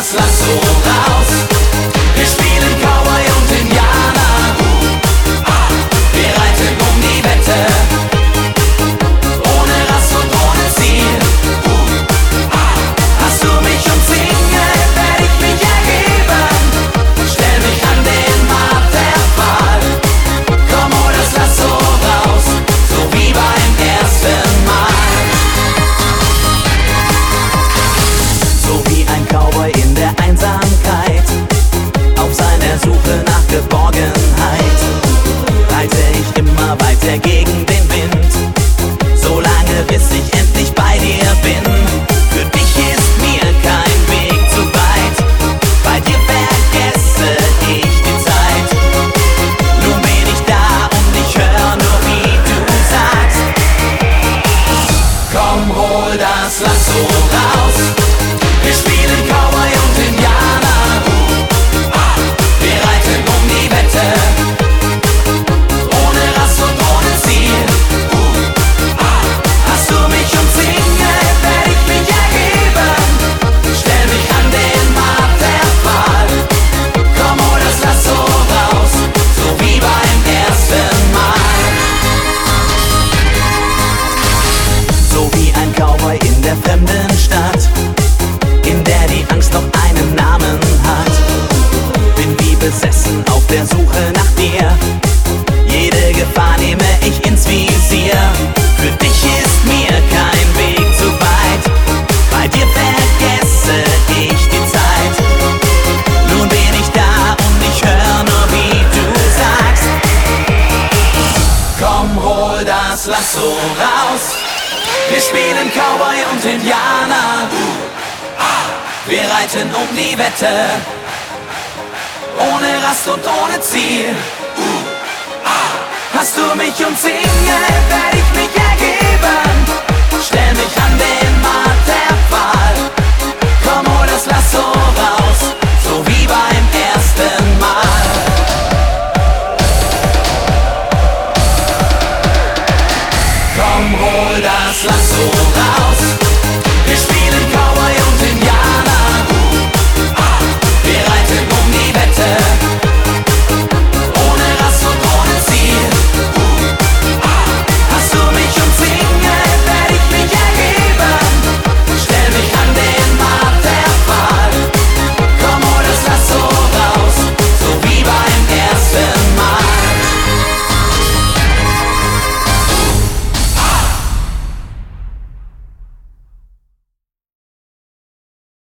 das Lasso raus. Wir spielen Cowboy und Indianer. Wir reiten um die Wette, ohne Rast und ohne Ziel. Hast du mich umzingelt, werd ich mich erheben. Stell mich an den Marterpfahl. Komm, hol das Lasso raus, so wie beim ersten Mal. So wie ein Cowboy in der Einsamkeit, auf seiner Suche nach Geborgenheit, reite ich immer weiter gegen den Wind, solange bis ich endlich bei dir bin. Für dich ist mir kein Weg zu weit, bei dir vergesse ich die Zeit. Nun bin ich da und ich hör nur, wie du sagst: komm, hol das Lasso raus. Wir spielen Cowboy und Indianer. Wir reiten um die Wette, ohne Rast und ohne Ziel. Hast du mich umzingelt, werd ich mich erheben. Stell mich an den Marterpfahl. Komm, hol das Lasso raus, so wie beim ersten Mal. So wie ein Cowboy in der fremden Stadt, in der die Angst noch einen Namen hat. Bin wie besessen auf der Suche nach dir, jede Gefahr nehme ich ins Visier. Für dich ist mir kein Weg zu weit, bei dir vergesse ich die Zeit. Nun bin ich da und ich hör nur, wie du sagst: komm, hol das Lasso raus. Wir spielen Cowboy und Indianer. Wir reiten um die Wette, ohne Rast und ohne Ziel. Hast du mich umzingelt, werd ich mich erheben. Stell mich an den Marterpfahl. Komm, hol das Lasso